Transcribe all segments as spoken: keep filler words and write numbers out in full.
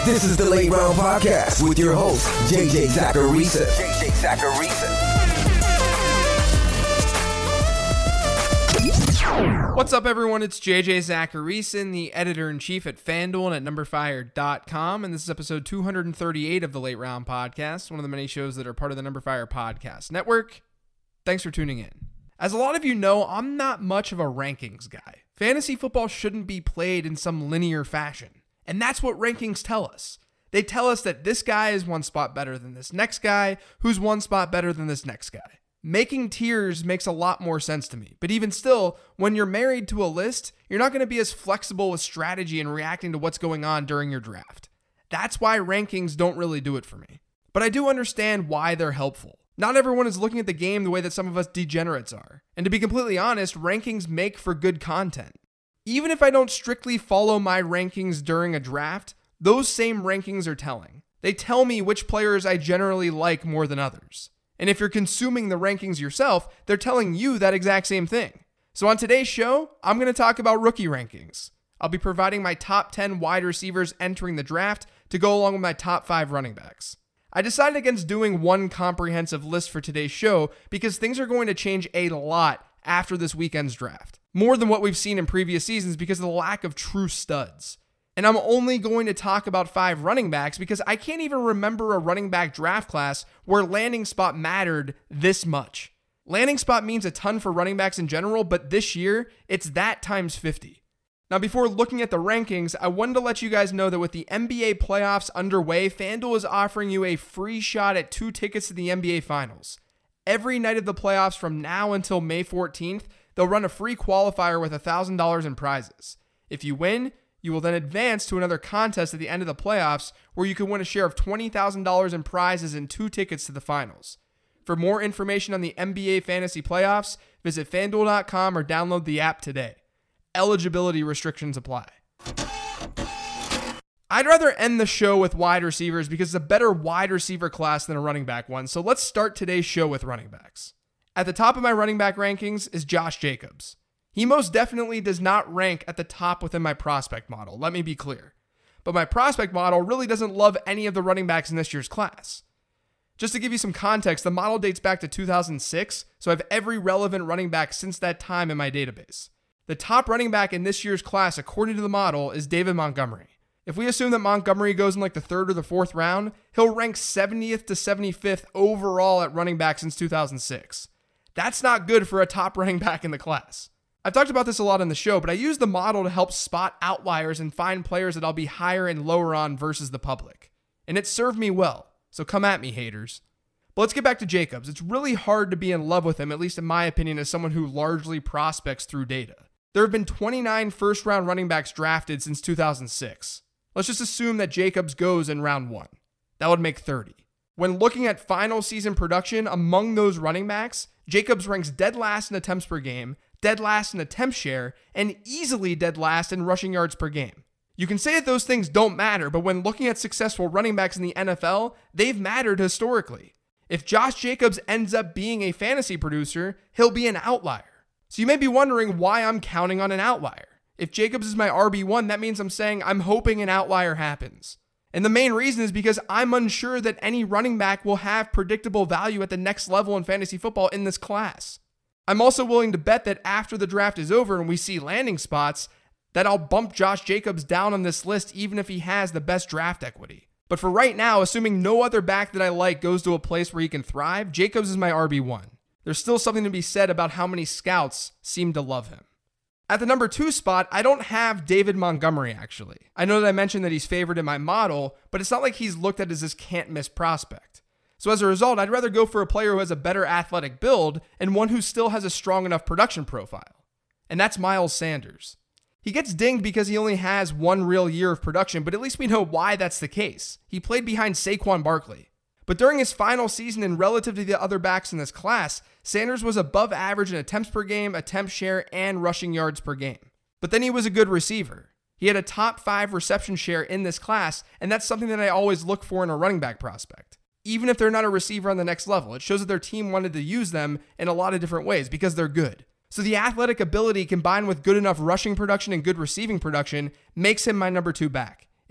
This is the Late Round Podcast with your host, J J Zachariason. J J Zachariason. What's up, everyone? It's J J Zachariason, the editor-in-chief at FanDuel and at number fire dot com, and this is episode two hundred thirty-eight of the Late Round Podcast, one of the many shows that are part of the Number Fire Podcast Network. Thanks for tuning in. As a lot of you know, I'm not much of a rankings guy. Fantasy football shouldn't be played in some linear fashion. And that's what rankings tell us. They tell us that this guy is one spot better than this next guy, who's one spot better than this next guy. Making tiers makes a lot more sense to me. But even still, when you're married to a list, you're not going to be as flexible with strategy and reacting to what's going on during your draft. That's why rankings don't really do it for me. But I do understand why they're helpful. Not everyone is looking at the game the way that some of us degenerates are. And to be completely honest, rankings make for good content. Even if I don't strictly follow my rankings during a draft, those same rankings are telling. They tell me which players I generally like more than others. And if you're consuming the rankings yourself, they're telling you that exact same thing. So on today's show, I'm going to talk about rookie rankings. I'll be providing my top ten wide receivers entering the draft to go along with my top five running backs. I decided against doing one comprehensive list for today's show because things are going to change a lot after this weekend's draft. More than what we've seen in previous seasons because of the lack of true studs. And I'm only going to talk about five running backs because I can't even remember a running back draft class where landing spot mattered this much. Landing spot means a ton for running backs in general, but this year, it's that times fifty. Now, before looking at the rankings, I wanted to let you guys know that with the N B A playoffs underway, FanDuel is offering you a free shot at two tickets to the N B A Finals. Every night of the playoffs from now until May fourteenth, they'll run a free qualifier with one thousand dollars in prizes. If you win, you will then advance to another contest at the end of the playoffs where you can win a share of twenty thousand dollars in prizes and two tickets to the finals. For more information on the N B A Fantasy Playoffs, visit FanDuel dot com or download the app today. Eligibility restrictions apply. I'd rather end the show with wide receivers because it's a better wide receiver class than a running back one, so let's start today's show with running backs. At the top of my running back rankings is Josh Jacobs. He most definitely does not rank at the top within my prospect model, let me be clear. But my prospect model really doesn't love any of the running backs in this year's class. Just to give you some context, the model dates back to two thousand six, so I have every relevant running back since that time in my database. The top running back in this year's class, according to the model, is David Montgomery. If we assume that Montgomery goes in like the third or the fourth round, he'll rank seventieth to seventy-fifth overall at running back since two thousand six. That's not good for a top running back in the class. I've talked about this a lot on the show, but I use the model to help spot outliers and find players that I'll be higher and lower on versus the public. And it served me well, so come at me, haters. But let's get back to Jacobs. It's really hard to be in love with him, at least in my opinion, as someone who largely prospects through data. There have been twenty-nine first-round running backs drafted since two thousand six. Let's just assume that Jacobs goes in round one. That would make thirty. When looking at final season production among those running backs, Jacobs ranks dead last in attempts per game, dead last in attempt share, and easily dead last in rushing yards per game. You can say that those things don't matter, but when looking at successful running backs in the N F L, they've mattered historically. If Josh Jacobs ends up being a fantasy producer, he'll be an outlier. So you may be wondering why I'm counting on an outlier. If Jacobs is my R B one, that means I'm saying I'm hoping an outlier happens. And the main reason is because I'm unsure that any running back will have predictable value at the next level in fantasy football in this class. I'm also willing to bet that after the draft is over and we see landing spots, that I'll bump Josh Jacobs down on this list even if he has the best draft equity. But for right now, assuming no other back that I like goes to a place where he can thrive, Jacobs is my R B one. There's still something to be said about how many scouts seem to love him. At the number two spot, I don't have David Montgomery, actually. I know that I mentioned that he's favored in my model, but it's not like he's looked at as this can't-miss prospect. So as a result, I'd rather go for a player who has a better athletic build and one who still has a strong enough production profile. And that's Miles Sanders. He gets dinged because he only has one real year of production, but at least we know why that's the case. He played behind Saquon Barkley. But during his final season and relative to the other backs in this class, Sanders was above average in attempts per game, attempt share, and rushing yards per game. But then he was a good receiver. He had a top five reception share in this class, and that's something that I always look for in a running back prospect. Even if they're not a receiver on the next level, it shows that their team wanted to use them in a lot of different ways because they're good. So the athletic ability combined with good enough rushing production and good receiving production makes him my number two back.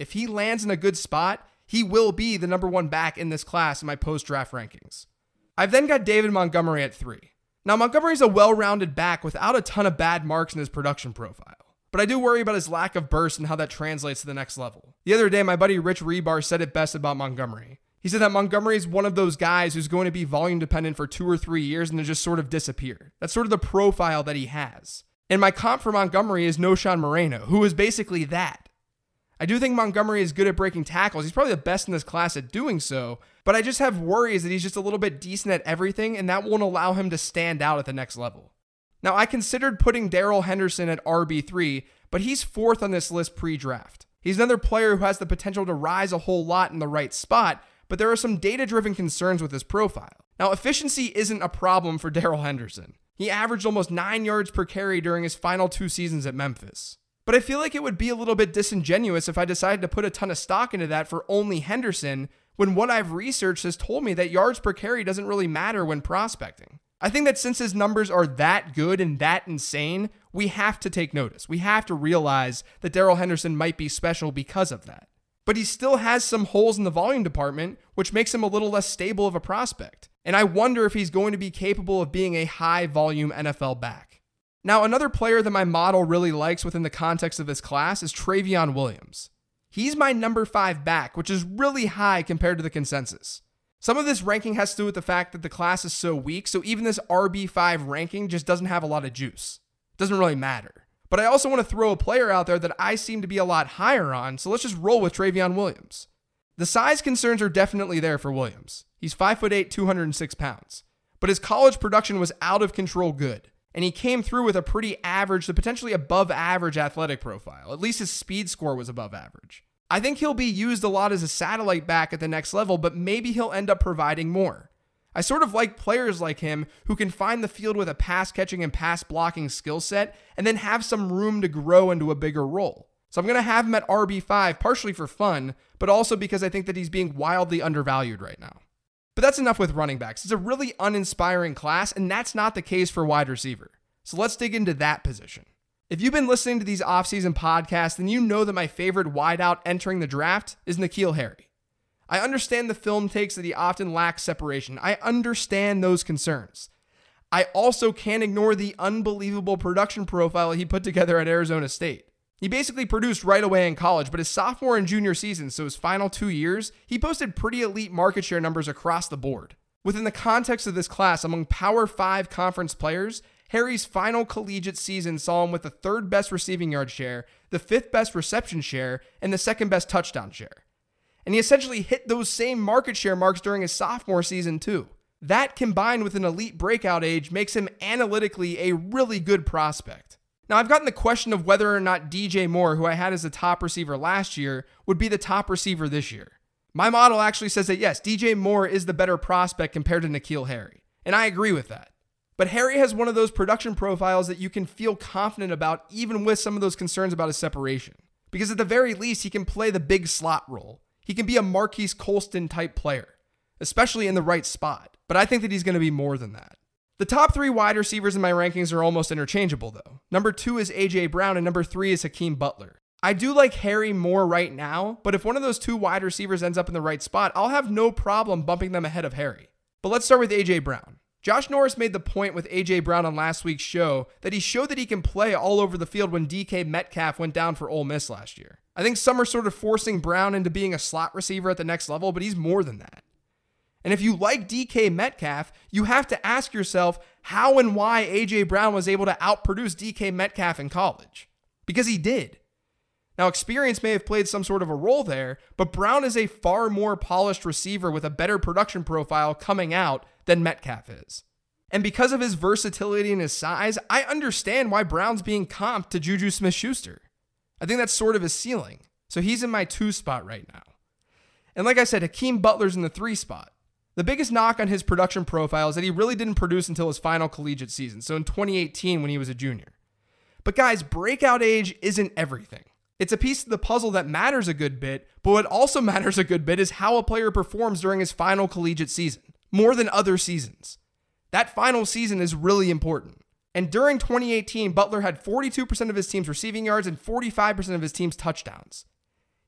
If he lands in a good spot, he will be the number one back in this class in my post-draft rankings. I've then got David Montgomery at three. Now, Montgomery's a well-rounded back without a ton of bad marks in his production profile, but I do worry about his lack of burst and how that translates to the next level. The other day, my buddy Rich Rebar said it best about Montgomery. He said that Montgomery is one of those guys who's going to be volume dependent for two or three years and then just sort of disappear. That's sort of the profile that he has. And my comp for Montgomery is Noshan Moreno, who is basically that. I do think Montgomery is good at breaking tackles. He's probably the best in this class at doing so, but I just have worries that he's just a little bit decent at everything, and that won't allow him to stand out at the next level. Now, I considered putting Darrell Henderson at R B three, but he's fourth on this list pre-draft. He's another player who has the potential to rise a whole lot in the right spot, but there are some data-driven concerns with his profile. Now, efficiency isn't a problem for Darrell Henderson. He averaged almost nine yards per carry during his final two seasons at Memphis. But I feel like it would be a little bit disingenuous if I decided to put a ton of stock into that for only Henderson, when what I've researched has told me that yards per carry doesn't really matter when prospecting. I think that since his numbers are that good and that insane, we have to take notice. We have to realize that Darrell Henderson might be special because of that. But he still has some holes in the volume department, which makes him a little less stable of a prospect. And I wonder if he's going to be capable of being a high volume N F L back. Now, another player that my model really likes within the context of this class is Travion Williams. He's my number five back, which is really high compared to the consensus. Some of this ranking has to do with the fact that the class is so weak, so even this R B five ranking just doesn't have a lot of juice. It doesn't really matter. But I also want to throw a player out there that I seem to be a lot higher on, so let's just roll with Travion Williams. The size concerns are definitely there for Williams. He's five foot eight, two hundred six pounds. But his college production was out of control good, and he came through with a pretty average to potentially above average athletic profile. At least his speed score was above average. I think he'll be used a lot as a satellite back at the next level, but maybe he'll end up providing more. I sort of like players like him who can find the field with a pass catching and pass blocking skill set and then have some room to grow into a bigger role. So I'm going to have him at R B five partially for fun, but also because I think that he's being wildly undervalued right now. But that's enough with running backs. It's a really uninspiring class, and that's not the case for wide receiver. So let's dig into that position. If you've been listening to these offseason podcasts, then you know that my favorite wideout entering the draft is N'Keal Harry. I understand the film takes that he often lacks separation. I understand those concerns. I also can't ignore the unbelievable production profile he put together at Arizona State. He basically produced right away in college, but his sophomore and junior seasons, so his final two years, he posted pretty elite market share numbers across the board. Within the context of this class, among Power five conference players, Harry's final collegiate season saw him with the third best receiving yard share, the fifth best reception share, and the second best touchdown share. And he essentially hit those same market share marks during his sophomore season too. That combined with an elite breakout age makes him analytically a really good prospect. Now, I've gotten the question of whether or not D J Moore, who I had as the top receiver last year, would be the top receiver this year. My model actually says that yes, D J Moore is the better prospect compared to N'Keal Harry, and I agree with that. But Harry has one of those production profiles that you can feel confident about even with some of those concerns about his separation. Because at the very least, he can play the big slot role. He can be a Marquise Colston type player, especially in the right spot. But I think that he's going to be more than that. The top three wide receivers in my rankings are almost interchangeable though. Number two is A J Brown and number three is Hakeem Butler. I do like Harry more right now, but if one of those two wide receivers ends up in the right spot, I'll have no problem bumping them ahead of Harry. But let's start with A J Brown. Josh Norris made the point with A J Brown on last week's show that he showed that he can play all over the field when D K Metcalf went down for Ole Miss last year. I think some are sort of forcing Brown into being a slot receiver at the next level, but he's more than that. And if you like D K Metcalf, you have to ask yourself how and why A J Brown was able to outproduce D K Metcalf in college. Because he did. Now, experience may have played some sort of a role there, but Brown is a far more polished receiver with a better production profile coming out than Metcalf is. And because of his versatility and his size, I understand why Brown's being comped to Juju Smith-Schuster. I think that's sort of his ceiling. So he's in my two spot right now. And like I said, Hakeem Butler's in the three spot. The biggest knock on his production profile is that he really didn't produce until his final collegiate season, so in twenty eighteen when he was a junior. But guys, breakout age isn't everything. It's a piece of the puzzle that matters a good bit, but what also matters a good bit is how a player performs during his final collegiate season, more than other seasons. That final season is really important. And during twenty eighteen, Butler had forty-two percent of his team's receiving yards and forty-five percent of his team's touchdowns.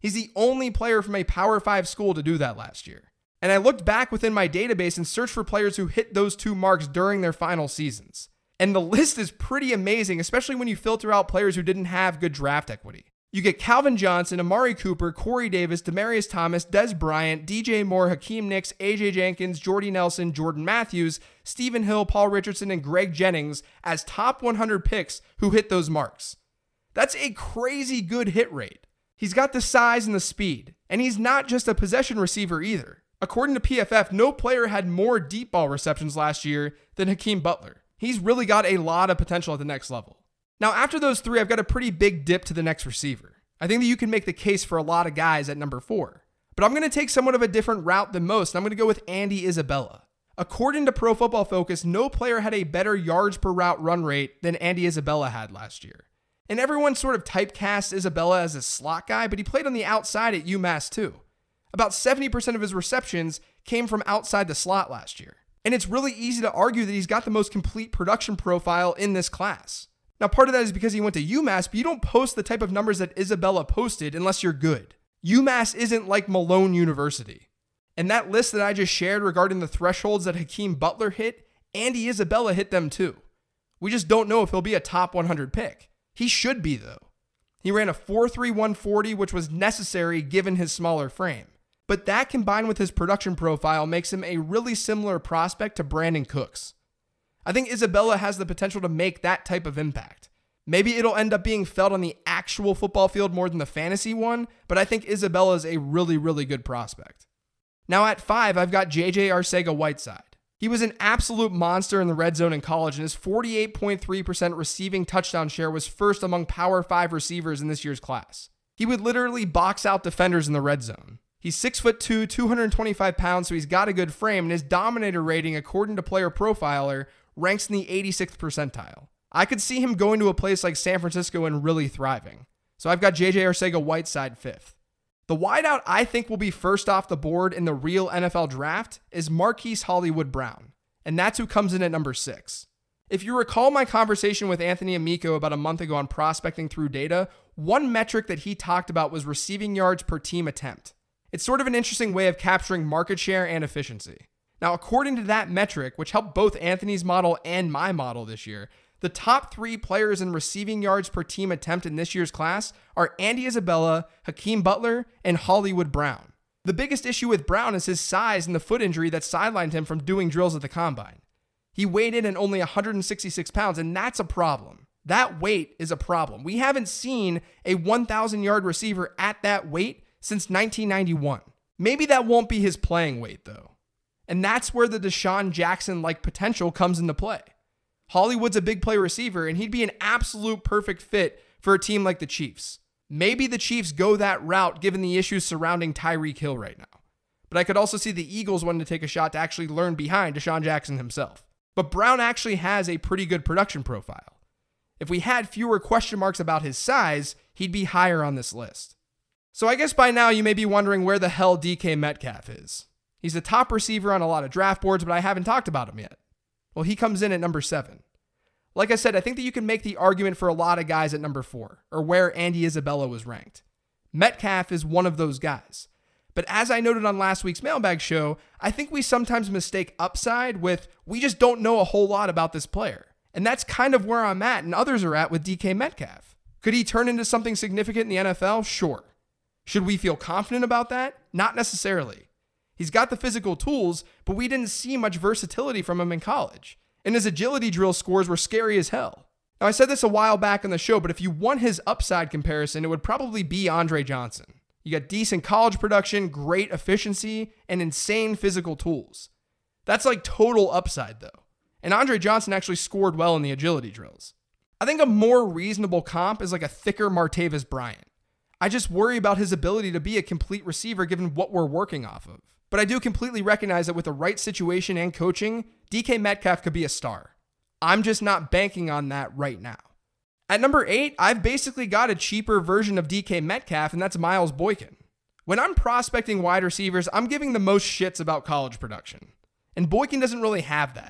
He's the only player from a Power five school to do that last year. And I looked back within my database and searched for players who hit those two marks during their final seasons. And the list is pretty amazing, especially when you filter out players who didn't have good draft equity. You get Calvin Johnson, Amari Cooper, Corey Davis, Demaryius Thomas, Des Bryant, D J Moore, Hakeem Nicks, A J Jenkins, Jordy Nelson, Jordan Matthews, Stephen Hill, Paul Richardson, and Greg Jennings as top one hundred picks who hit those marks. That's a crazy good hit rate. He's got the size and the speed, and he's not just a possession receiver either. According to P F F, no player had more deep ball receptions last year than Hakeem Butler. He's really got a lot of potential at the next level. Now, after those three, I've got a pretty big dip to the next receiver. I think that you can make the case for a lot of guys at number four. But I'm going to take somewhat of a different route than most, and I'm going to go with Andy Isabella. According to Pro Football Focus, no player had a better yards per route run rate than Andy Isabella had last year. And everyone sort of typecast Isabella as a slot guy, but he played on the outside at UMass too. About seventy percent of his receptions came from outside the slot last year. And it's really easy to argue that he's got the most complete production profile in this class. Now, part of that is because he went to UMass, but you don't post the type of numbers that Isabella posted unless you're good. UMass isn't like Malone University. And that list that I just shared regarding the thresholds that Hakeem Butler hit, Andy Isabella hit them too. We just don't know if he'll be a top one hundred pick. He should be, though. He ran a four three one forty, which was necessary given his smaller frame. But that combined with his production profile makes him a really similar prospect to Brandon Cooks. I think Isabella has the potential to make that type of impact. Maybe it'll end up being felt on the actual football field more than the fantasy one, but I think Isabella is a really, really good prospect. Now at five, I've got J J Arcega-Whiteside. He was an absolute monster in the red zone in college, and his forty-eight point three percent receiving touchdown share was first among Power five receivers in this year's class. He would literally box out defenders in the red zone. He's six foot two, two hundred twenty-five pounds, so he's got a good frame, and his dominator rating, according to Player Profiler, ranks in the eighty-sixth percentile. I could see him going to a place like San Francisco and really thriving. So I've got J J Arcega-Whiteside fifth. The wideout I think will be first off the board in the real N F L draft is Marquise Hollywood Brown, and that's who comes in at number six. If you recall my conversation with Anthony Amico about a month ago on prospecting through data, one metric that he talked about was receiving yards per team attempt. It's sort of an interesting way of capturing market share and efficiency. Now, according to that metric, which helped both Anthony's model and my model this year, the top three players in receiving yards per team attempt in this year's class are Andy Isabella, Hakeem Butler, and Hollywood Brown. The biggest issue with Brown is his size and the foot injury that sidelined him from doing drills at the combine. He weighed in at only one hundred sixty-six pounds, and that's a problem. That weight is a problem. We haven't seen a one thousand yard receiver at that weight since nineteen ninety-one. Maybe that won't be his playing weight, though. And that's where the Deshaun Jackson-like potential comes into play. Hollywood's a big play receiver, and he'd be an absolute perfect fit for a team like the Chiefs. Maybe the Chiefs go that route given the issues surrounding Tyreek Hill right now. But I could also see the Eagles wanting to take a shot to actually learn behind Deshaun Jackson himself. But Brown actually has a pretty good production profile. If we had fewer question marks about his size, he'd be higher on this list. So I guess by now you may be wondering where the hell D K Metcalf is. He's the top receiver on a lot of draft boards, but I haven't talked about him yet. Well, he comes in at number seven. Like I said, I think that you can make the argument for a lot of guys at number four, or where Andy Isabella was ranked. Metcalf is one of those guys. But as I noted on last week's mailbag show, I think we sometimes mistake upside with, we just don't know a whole lot about this player. And that's kind of where I'm at and others are at with D K Metcalf. Could he turn into something significant in the N F L? Sure. Should we feel confident about that? Not necessarily. He's got the physical tools, but we didn't see much versatility from him in college. And his agility drill scores were scary as hell. Now, I said this a while back on the show, but if you want his upside comparison, it would probably be Andre Johnson. You got decent college production, great efficiency, and insane physical tools. That's like total upside, though. And Andre Johnson actually scored well in the agility drills. I think a more reasonable comp is like a thicker Martavis Bryant. I just worry about his ability to be a complete receiver given what we're working off of. But I do completely recognize that with the right situation and coaching, D K Metcalf could be a star. I'm just not banking on that right now. At number eight, I've basically got a cheaper version of D K Metcalf, and that's Miles Boykin. When I'm prospecting wide receivers, I'm giving the most shits about college production. And Boykin doesn't really have that.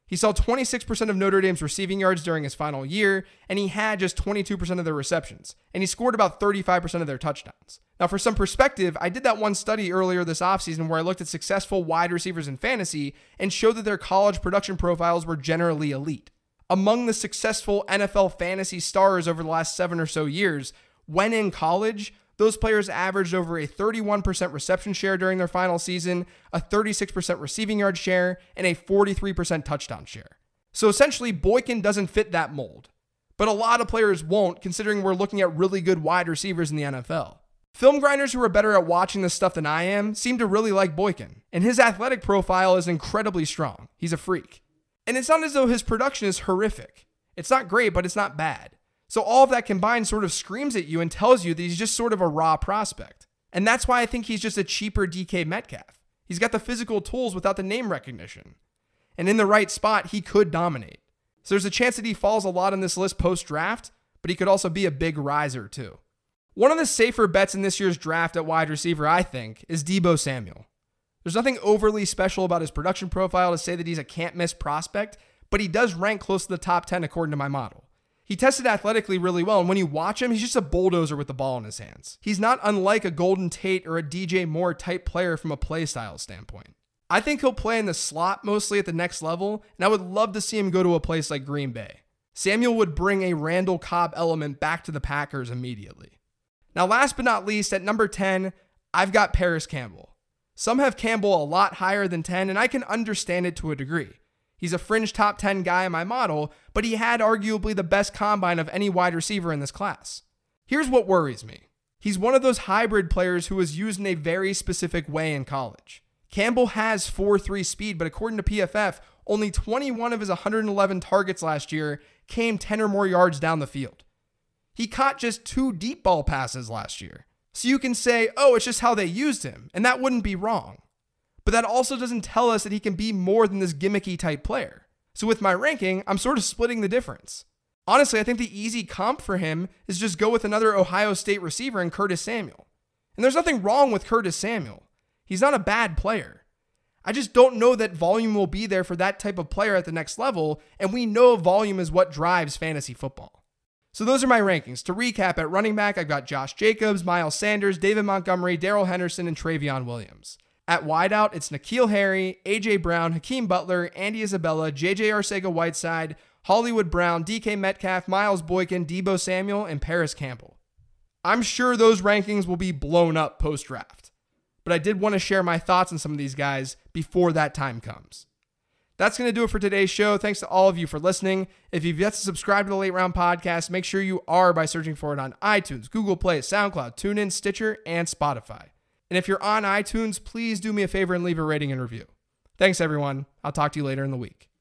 He saw twenty-six percent of Notre Dame's receiving yards during his final year, and he had just twenty-two percent of their receptions, and he scored about thirty-five percent of their touchdowns. Now, for some perspective, I did that one study earlier this offseason where I looked at successful wide receivers in fantasy and showed that their college production profiles were generally elite. Among the successful N F L fantasy stars over the last seven or so years, when in college, those players averaged over a thirty-one percent reception share during their final season, a thirty-six percent receiving yard share, and a forty-three percent touchdown share. So essentially, Boykin doesn't fit that mold. But a lot of players won't, considering we're looking at really good wide receivers in the N F L. Film grinders who are better at watching this stuff than I am seem to really like Boykin, and his athletic profile is incredibly strong. He's a freak. And it's not as though his production is horrific. It's not great, but it's not bad. So all of that combined sort of screams at you and tells you that he's just sort of a raw prospect. And that's why I think he's just a cheaper D K Metcalf. He's got the physical tools without the name recognition. And in the right spot, he could dominate. So there's a chance that he falls a lot on this list post-draft, but he could also be a big riser too. One of the safer bets in this year's draft at wide receiver, I think, is Deebo Samuel. There's nothing overly special about his production profile to say that he's a can't-miss prospect, but he does rank close to the top ten according to my model. He tested athletically really well, and when you watch him, he's just a bulldozer with the ball in his hands. He's not unlike a Golden Tate or a D J Moore type player from a play style standpoint. I think he'll play in the slot mostly at the next level, and I would love to see him go to a place like Green Bay. Samuel would bring a Randall Cobb element back to the Packers immediately. Now, last but not least, at number ten, I've got Paris Campbell. Some have Campbell a lot higher than ten, and I can understand it to a degree. He's a fringe top ten guy in my model, but he had arguably the best combine of any wide receiver in this class. Here's what worries me. He's one of those hybrid players who was used in a very specific way in college. Campbell has four three speed, but according to P F F, only twenty-one of his one hundred eleven targets last year came ten or more yards down the field. He caught just two deep ball passes last year. So you can say, oh, it's just how they used him, and that wouldn't be wrong. But that also doesn't tell us that he can be more than this gimmicky type player. So with my ranking, I'm sort of splitting the difference. Honestly, I think the easy comp for him is just go with another Ohio State receiver in Curtis Samuel. And there's nothing wrong with Curtis Samuel. He's not a bad player. I just don't know that volume will be there for that type of player at the next level, and we know volume is what drives fantasy football. So those are my rankings. To recap, at running back, I've got Josh Jacobs, Miles Sanders, David Montgomery, Darrell Henderson, and Travion Williams. At wideout, it's N'Keal Harry, A J Brown, Hakeem Butler, Andy Isabella, J J Arcega-Whiteside, Hollywood Brown, D K Metcalf, Miles Boykin, Deebo Samuel, and Paris Campbell. I'm sure those rankings will be blown up post-draft, but I did want to share my thoughts on some of these guys before that time comes. That's going to do it for today's show. Thanks to all of you for listening. If you've yet to subscribe to the Late Round Podcast, make sure you are by searching for it on iTunes, Google Play, SoundCloud, TuneIn, Stitcher, and Spotify. And if you're on iTunes, please do me a favor and leave a rating and review. Thanks, everyone. I'll talk to you later in the week.